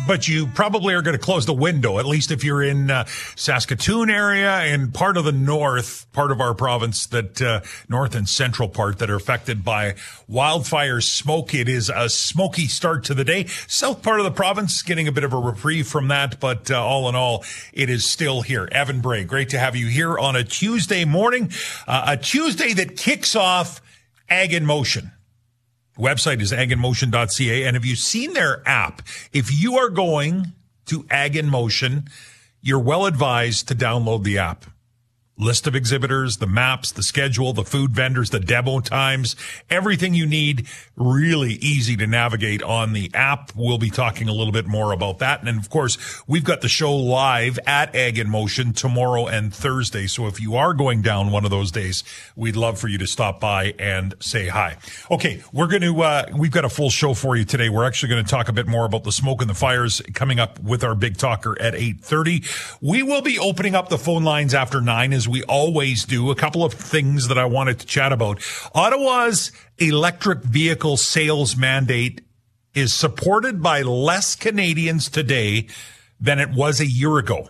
but you probably are going to close the window, at least if you're in Saskatoon area and part of the north, part of our province, that north and central part that are affected by wildfire smoke. It is a smoky start to the day. South part of the province getting a bit of a reprieve from that, but all in all, it is still here. Evan Bray, great to have you here on a Tuesday morning, a Tuesday that kicks off Ag in Motion. Website is aginmotion.ca. And have you seen their app? If you are going to Ag in Motion, you're well advised to download the app. List of exhibitors, the maps, the schedule, the food vendors, the demo times, everything you need. Really easy to navigate on the app. We'll be talking a little bit more about that. And of course, we've got the show live at Ag in Motion tomorrow and Thursday. So if you are going down one of those days, we'd love for you to stop by and say hi. Okay, we've got a full show for you today. We're actually going to talk a bit more about the smoke and the fires coming up with our big talker at 8:30. We will be opening up the phone lines after 9 as we always do. A couple of things that I wanted to chat about. Ottawa's electric vehicle sales mandate is supported by less Canadians today than it was a year ago.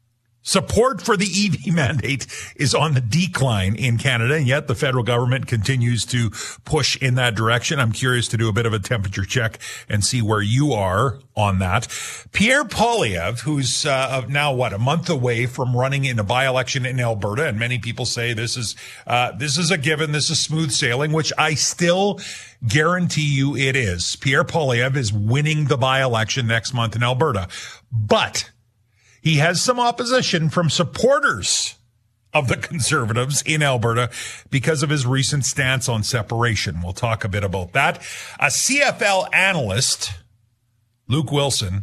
Support for the EV mandate is on the decline in Canada, and yet the federal government continues to push in that direction. I'm curious to do a bit of a temperature check and see where you are on that. Pierre Poilievre, who's now, a month away from running in a by-election in Alberta, and many people say this is a given, this is smooth sailing, which I still guarantee you it is. Pierre Poilievre is winning the by-election next month in Alberta. But he has some opposition from supporters of the Conservatives in Alberta because of his recent stance on separation. We'll talk a bit about that. A CFL analyst, Luke Wilson,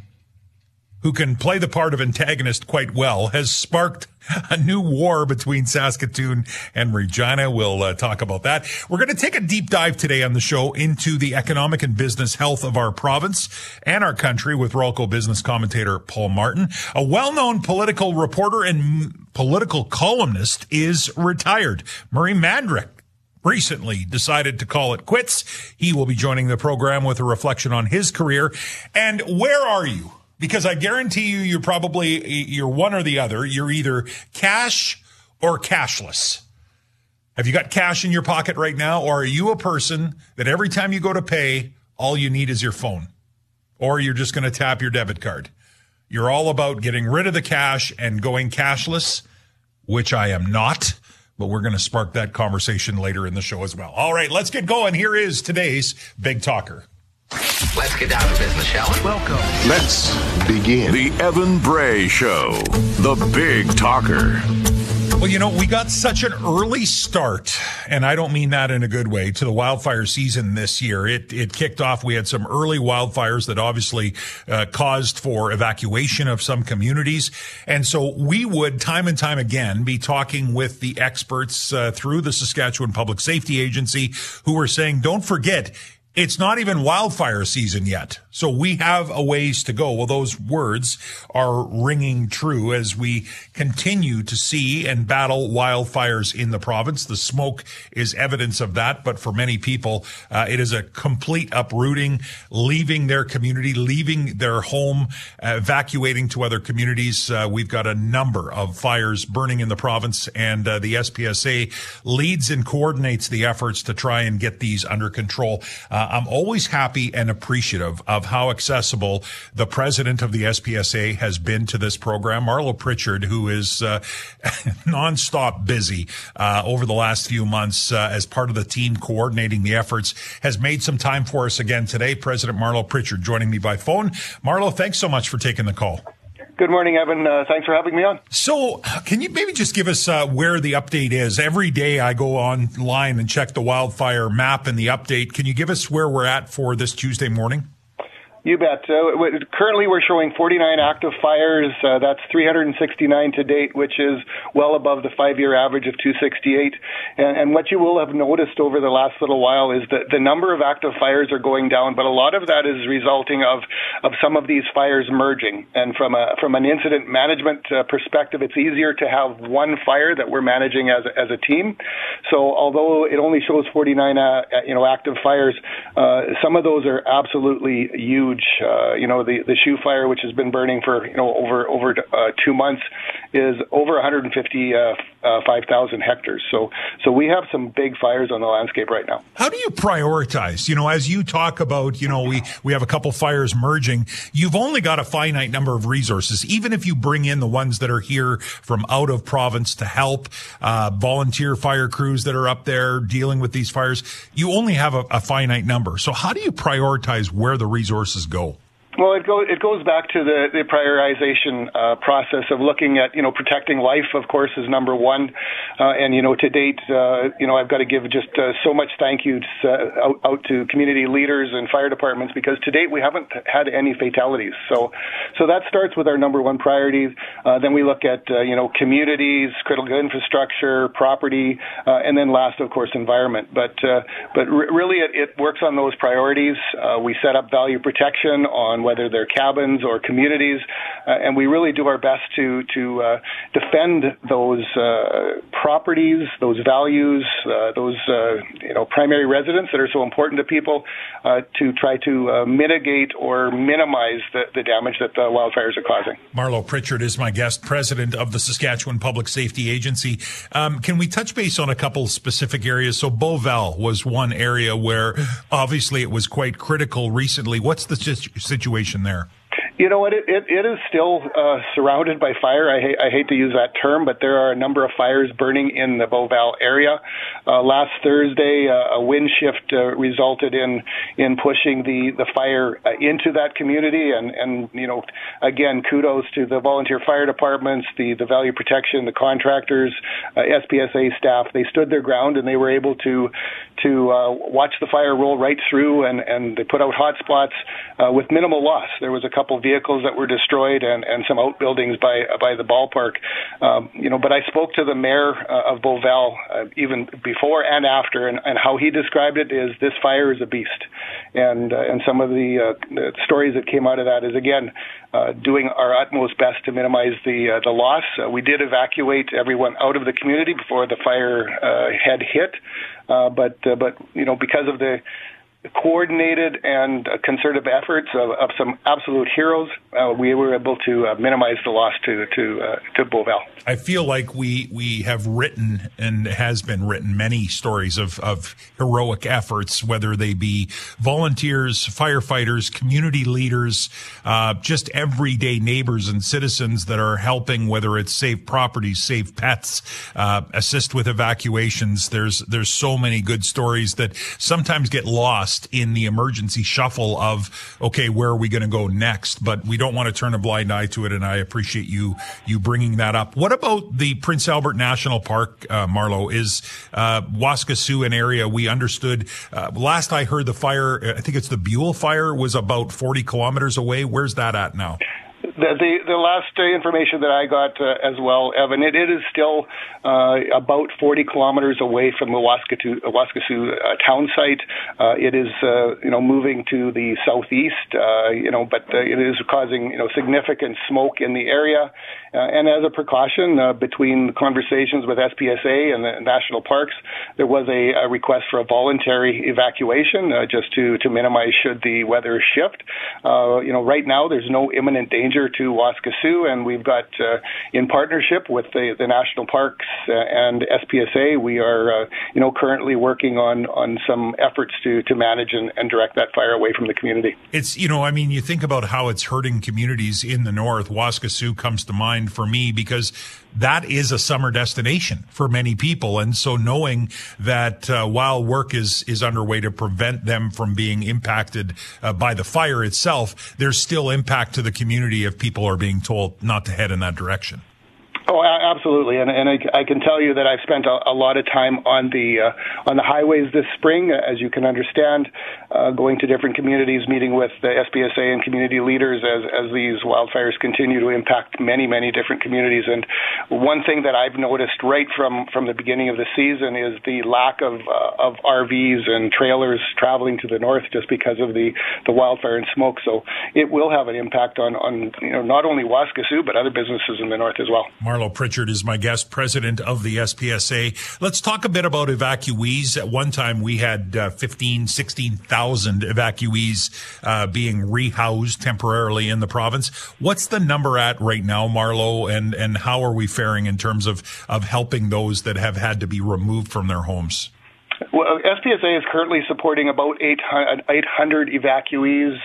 who can play the part of antagonist quite well, has sparked a new war between Saskatoon and Regina. We'll talk about that. We're going to take a deep dive today on the show into the economic and business health of our province and our country with Ralco business commentator Paul Martin. A well-known political reporter and political columnist is retired. Murray Mandrick recently decided to call it quits. He will be joining the program with a reflection on his career. And where are you? Because I guarantee you, you're one or the other. You're either cash or cashless. Have you got cash in your pocket right now? Or are you a person that every time you go to pay, all you need is your phone? Or you're just going to tap your debit card? You're all about getting rid of the cash and going cashless, which I am not. But we're going to spark that conversation later in the show as well. All right, let's get going. Here is today's Big Talker. Let's get down to business, shall we? Welcome. Let's begin. The Evan Bray Show, the Big Talker. Well, we got such an early start, and I don't mean that in a good way, to the wildfire season this year. It kicked off. We had some early wildfires that obviously caused for evacuation of some communities. And so we would, time and time again, be talking with the experts through the Saskatchewan Public Safety Agency who were saying, don't forget, it's not even wildfire season yet. So we have a ways to go. Well, those words are ringing true as we continue to see and battle wildfires in the province. The smoke is evidence of that. But for many people, it is a complete uprooting, leaving their community, leaving their home, evacuating to other communities. We've got a number of fires burning in the province, and the SPSA leads and coordinates the efforts to try and get these under control. I'm always happy and appreciative of how accessible the president of the SPSA has been to this program, Marlo Pritchard, who is nonstop busy over the last few months as part of the team coordinating the efforts, has made some time for us again today. President Marlo Pritchard joining me by phone. Marlo, thanks so much for taking the call. Good morning, Evan. Thanks for having me on. So can you maybe just give us where the update is? Every day I go online and check the wildfire map and the update. Can you give us where we're at for this Tuesday morning? You bet. Currently, we're showing 49 active fires. That's 369 to date, which is well above the 5-year average of 268. And what you will have noticed over the last little while is that the number of active fires are going down, but a lot of that is resulting of some of these fires merging. And from an incident management perspective, it's easier to have one fire that we're managing as a team. So although it only shows 49 active fires, some of those are absolutely huge. huge. The Shoe Fire, which has been burning for over 2 months, is over 155,000 hectares. So we have some big fires on the landscape right now. How do you prioritize? As you talk about, we have a couple fires merging. You've only got a finite number of resources. Even if you bring in the ones that are here from out of province to help, volunteer fire crews that are up there dealing with these fires, you only have a finite number. So how do you prioritize where the resources go? Well, it goes back to the prioritization process of looking at, protecting life, of course, is number one. To date, I've got to give just so much thank yous out to community leaders and fire departments, because to date we haven't had any fatalities. So that starts with our number one priority. Then we look at, communities, critical infrastructure, property, and then last, of course, environment. But really it works on those priorities. We set up value protection on whether they're cabins or communities, and we really do our best to defend those properties, those values, those primary residents that are so important to people, to try to mitigate or minimize the damage that the wildfires are causing. Marlo Pritchard is my guest, president of the Saskatchewan Public Safety Agency. Can we touch base on a couple specific areas? So Beauval was one area where obviously it was quite critical recently. What's the situation there? You know what? It is still surrounded by fire. I hate to use that term, but there are a number of fires burning in the Beauval area. Last Thursday, a wind shift resulted in pushing the fire into that community. And again, kudos to the volunteer fire departments, the value protection, the contractors, SPSA staff. They stood their ground and they were able to watch the fire roll right through, and they put out hot spots with minimal loss. There was a couple vehicles that were destroyed and some outbuildings by the ballpark. But I spoke to the mayor of Beauval even before and after, and how he described it is this fire is a beast. And some of the stories that came out of that is, again, doing our utmost best to minimize the loss. We did evacuate everyone out of the community before the fire had hit, but because of the coordinated and concerted efforts of some absolute heroes, we were able to minimize the loss to Beauval. I feel like we have written and has been written many stories of heroic efforts, whether they be volunteers, firefighters, community leaders, just everyday neighbors and citizens that are helping, whether it's save properties, save pets, assist with evacuations. There's so many good stories that sometimes get lost in the emergency shuffle of, okay, where are we going to go next? But we don't want to turn a blind eye to it, and I appreciate you bringing that up. What about the Prince Albert National Park, Marlo? Is Waskesiu an area we understood? Last I heard, the fire, I think it's the Buell fire, was about 40 kilometers away. Where's that at now? The last information that I got as well, Evan, it is still about 40 kilometers away from the Waskesiu town site. It is moving to the southeast, but it is causing significant smoke in the area. And as a precaution, between conversations with SPSA and the national parks, there was a request for a voluntary evacuation just to minimize should the weather shift. Right now there's no imminent danger to Waskesiu, and we've got, in partnership with the national parks and SPSA, we are, currently working on some efforts to manage and direct that fire away from the community. It's, you think about how it's hurting communities in the north. Waskesiu comes to mind for me because that is a summer destination for many people. And so knowing that while work is underway to prevent them from being impacted by the fire itself, there's still impact to the community if people are being told not to head in that direction. Oh, absolutely, and I can tell you that I've spent a lot of time on the highways this spring, as you can understand, going to different communities, meeting with the SPSA and community leaders as these wildfires continue to impact many, many different communities. And one thing that I've noticed right from the beginning of the season is the lack of RVs and trailers traveling to the north just because of the wildfire and smoke. So it will have an impact on not only Waskesiu but other businesses in the north as well. Marlo Pritchard is my guest, president of the SPSA. Let's talk a bit about evacuees. At one time, we had 16,000 1,000 evacuees being rehoused temporarily in the province. What's the number at right now, Marlo, and how are we faring in terms of helping those that have had to be removed from their homes? Well, SPSA is currently supporting about 800 evacuees,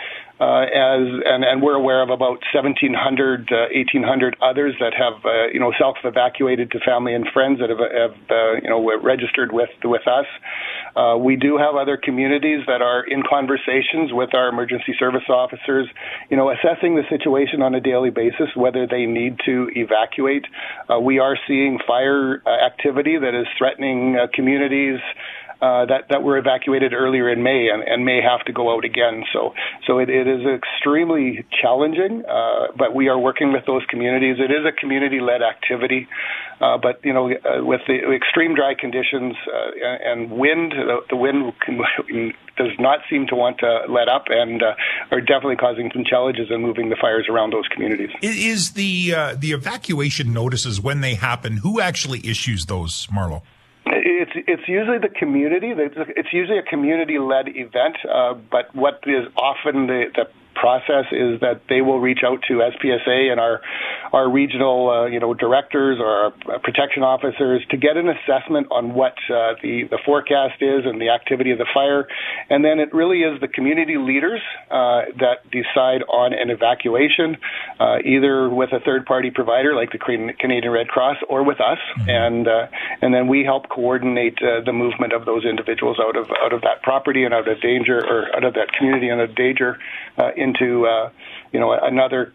and we're aware of about 1,700, 1,800 others that have, self-evacuated to family and friends that have registered with us. We do have other communities that are in conversations with our emergency service officers, assessing the situation on a daily basis, whether they need to evacuate. We are seeing fire activity that is threatening communities that were evacuated earlier in May and may have to go out again. So it is extremely challenging, but we are working with those communities. It is a community-led activity, but with the extreme dry conditions and wind, the wind does not seem to want to let up, and are definitely causing some challenges in moving the fires around those communities. Is the evacuation notices, when they happen, who actually issues those, Marlo? It's usually the community. It's usually a community-led event, but what is often the process is that they will reach out to SPSA and our regional directors or our protection officers to get an assessment on what the forecast is and the activity of the fire, and then it really is the community leaders that decide on an evacuation, either with a third-party provider like the Canadian Red Cross or with us, and then we help coordinate the movement of those individuals out of that property and out of danger, or out of that community and out of danger into another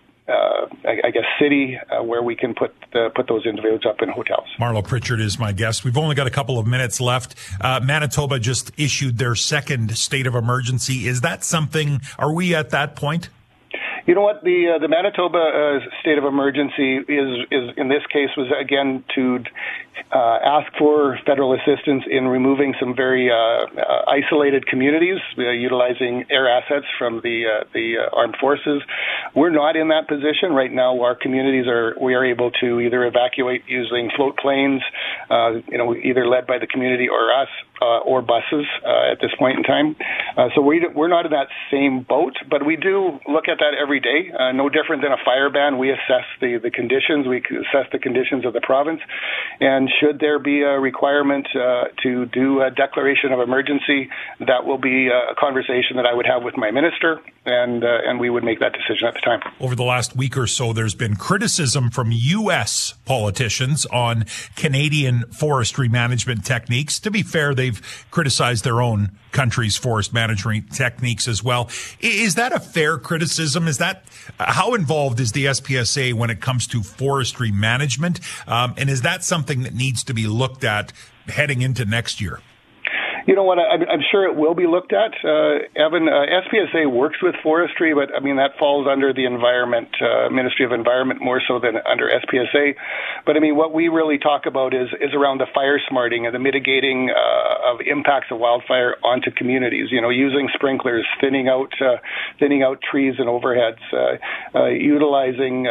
city where we can put those individuals up in hotels. Marlo Pritchard is my guest. We've only got a couple of minutes left. Manitoba just issued their second state of emergency. Is that something? Are we at that point? You know what? The Manitoba state of emergency is in this case was again to ask for federal assistance in removing some very isolated communities, utilizing air assets from the armed forces. We're not in that position right now. Our communities we are able to either evacuate using float planes, either led by the community or us, or buses at this point in time. So we're not in that same boat, but we do look at that every day. No different than a fire ban. We assess the conditions. We assess the conditions of the province, and should there be a requirement to do a declaration of emergency, that will be a conversation that I would have with my minister, and we would make that decision at the time. Over the last week or so, there's been criticism from U.S. politicians on Canadian forestry management techniques. To be fair, they've criticized their own country's forest management techniques as well. Is that a fair criticism? How involved is the SPSA when it comes to forestry management? And is that something that needs to be looked at heading into next year? You know what? I'm sure it will be looked at. Evan, SPSA works with forestry, but that falls under the Ministry of Environment more so than under SPSA. But what we really talk about is around the fire smarting and the mitigating of impacts of wildfire onto communities. Using sprinklers, thinning out trees and overheads, utilizing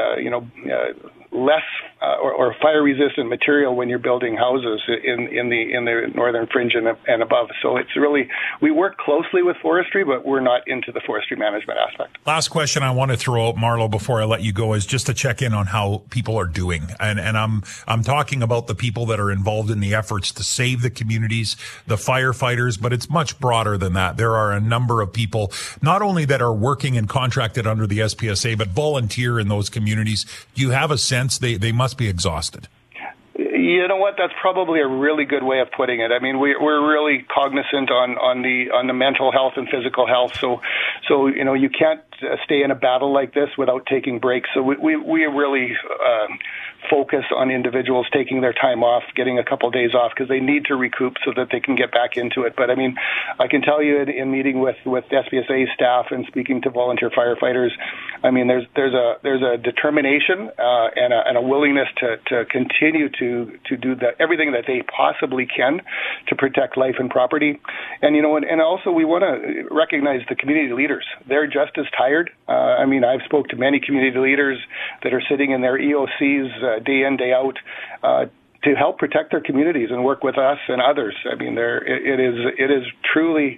less or fire-resistant material when you're building houses in the northern fringe and above. So it's really, we work closely with forestry, but we're not into the forestry management aspect. Last question I want to throw out, Marlo, before I let you go, is just to check in on how people are doing. And I'm talking about the people that are involved in the efforts to save the communities, the firefighters, but it's much broader than that. There are a number of people, not only that are working and contracted under the SPSA, but volunteer in those communities. Do you have a sense they must be exhausted? You know what? That's probably a really good way of putting it. We're really cognizant on the mental health and physical health. So you can't stay in a battle like this without taking breaks. So we really focus on individuals taking their time off, getting a couple of days off, because they need to recoup so that they can get back into it. But I can tell you in meeting with SPSA staff and speaking to volunteer firefighters, there's a determination and a willingness to continue to do everything that they possibly can to protect life and property. And also we want to recognize the community leaders. They're just as tired. I've spoke to many community leaders that are sitting in their EOCs day in, day out, to help protect their communities and work with us and others. It is truly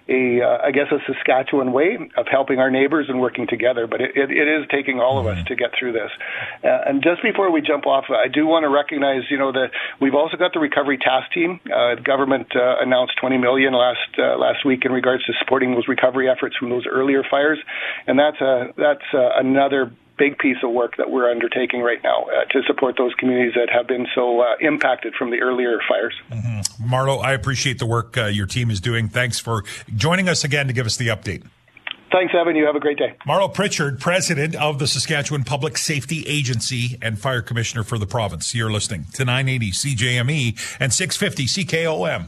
I guess, a Saskatchewan way of helping our neighbors and working together. But it is taking all of us to get through this. And just before we jump off, I do want to recognize, that we've also got the Recovery Task Team. The government announced $20 million last week in regards to supporting those recovery efforts from those earlier fires, and that's another big piece of work that we're undertaking right now to support those communities that have been so impacted from the earlier fires. Mm-hmm. Marlo, I appreciate the work your team is doing. Thanks for joining us again to give us the update. Thanks, Evan. You have a great day. Marlo Pritchard, president of the Saskatchewan Public Safety Agency and fire commissioner for the province. You're listening to 980 CJME and 650 CKOM.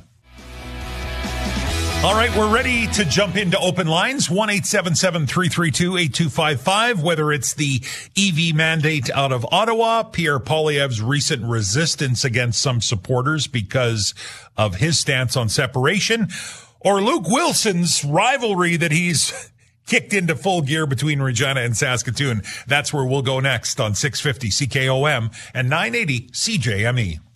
All right, we're ready to jump into open lines. 1-877-332-8255. Whether it's the EV mandate out of Ottawa, Pierre Poilievre's recent resistance against some supporters because of his stance on separation, or Luke Wilson's rivalry that he's kicked into full gear between Regina and Saskatoon. That's where we'll go next on 650 CKOM and 980 CJME.